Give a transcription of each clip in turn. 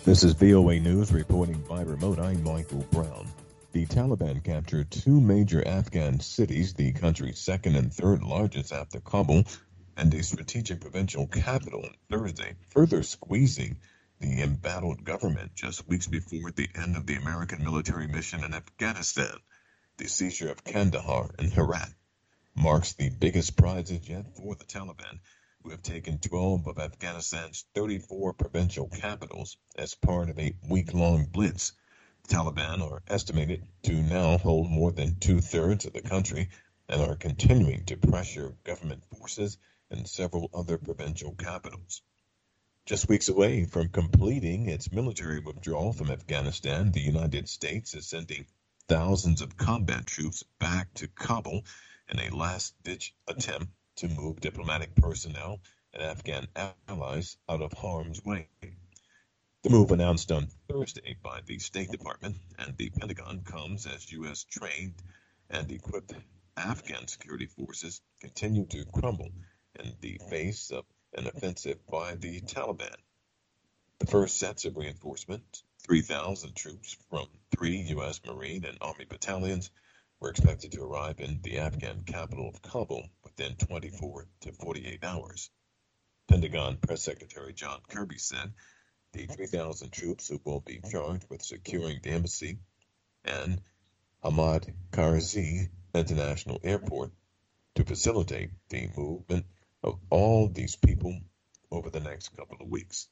This is VOA News reporting by remote. I'm Michael Brown. The Taliban captured two major Afghan cities, the country's second and third largest after Kabul, and a strategic provincial capital on Thursday, further squeezing the embattled government just weeks before the end of the American military mission in Afghanistan. The seizure of Kandahar and Herat marks the biggest prizes yet for the Taliban, who have taken 12 of Afghanistan's 34 provincial capitals as part of a week-long blitz. The Taliban are estimated to now hold more than two-thirds of the country and are continuing to pressure government forces in several other provincial capitals. Just weeks away from completing its military withdrawal from Afghanistan, the United States is sending thousands of combat troops back to Kabul in a last-ditch attempt to move diplomatic personnel and Afghan allies out of harm's way. The move announced on Thursday by the State Department and the Pentagon comes as U.S. trained and equipped Afghan security forces continue to crumble in the face of an offensive by the Taliban. The first sets of reinforcements, 3,000 troops from 3 U.S. Marine and Army battalions, were expected to arrive in the Afghan capital of Kabul within 24 to 48 hours. Pentagon Press Secretary John Kirby said the 3,000 troops who will be charged with securing the embassy and Ahmad Karzai International Airport to facilitate the movement of all these people over the next couple of weeks.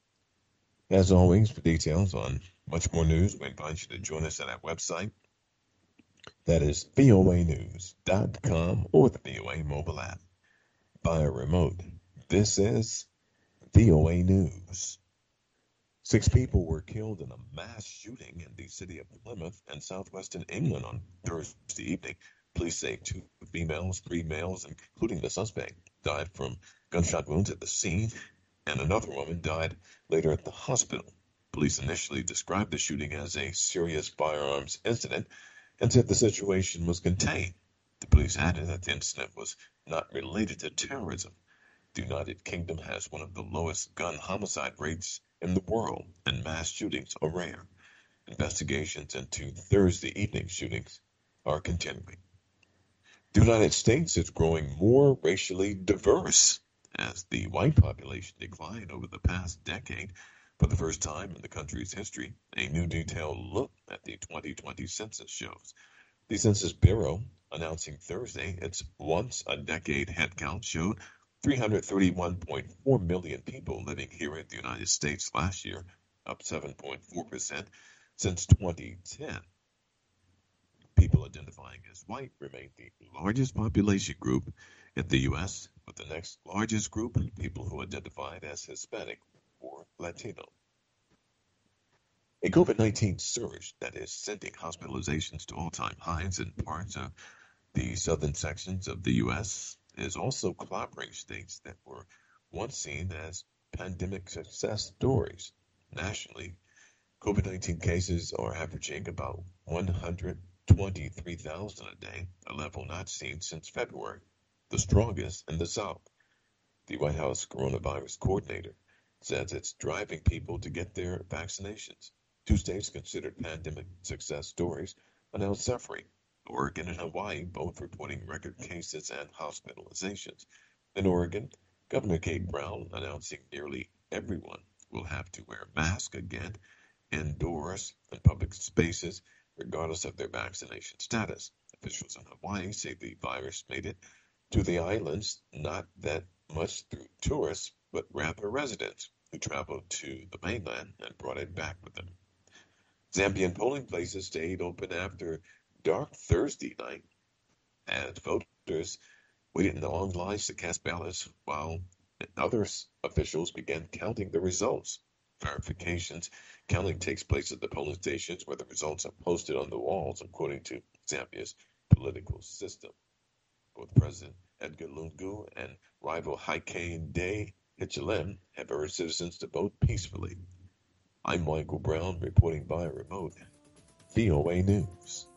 As always, for details on much more news, we invite you to join us at our website. That is voanews.com or the VOA mobile app via remote. This is VOA News. 6 people were killed in a mass shooting in the city of Plymouth in southwestern England on Thursday evening. Police say 2 females, 3 males, including the suspect, died from gunshot wounds at the scene, and another woman died later at the hospital. Police initially described the shooting as a serious firearms incident and said the situation was contained. The police added that the incident was not related to terrorism. The United Kingdom has one of the lowest gun homicide rates in the world, and mass shootings are rare. Investigations into Thursday evening shootings are continuing. The United States is growing more racially diverse as the white population declined over the past decade. For the first time in the country's history, a new detailed look at the 2020 census shows. The Census Bureau, announcing Thursday its once-a-decade headcount, showed 331.4 million people living here in the United States last year, up 7.4% since 2010. People identifying as white remain the largest population group in the U.S., with the next largest group people who identified as Hispanic or Latino. A COVID-19 surge that is sending hospitalizations to all-time highs in parts of the southern sections of the U.S. is also clobbering states that were once seen as pandemic success stories. Nationally, COVID-19 cases are averaging about 123,000 a day, a level not seen since February, the strongest in the South. The White House coronavirus coordinator says it's driving people to get their vaccinations. 2 states considered pandemic success stories are now suffering. Oregon and Hawaii both reporting record cases and hospitalizations. In Oregon, Governor Kate Brown announcing nearly everyone will have to wear a mask again indoors in public spaces, regardless of their vaccination status. Officials in Hawaii say the virus made it to the islands not that much through tourists, but rather residents who traveled to the mainland and brought it back with them. Zambian polling places stayed open after dark Thursday night as voters waited in long lines to cast ballots while other officials began counting the results. Verifications counting takes place at the polling stations where the results are posted on the walls according to Zambia's political system. Both President Edgar Lungu and rival Hakainde Hichilema have urged citizens to vote peacefully. I'm Michael Brown reporting by remote. VOA News.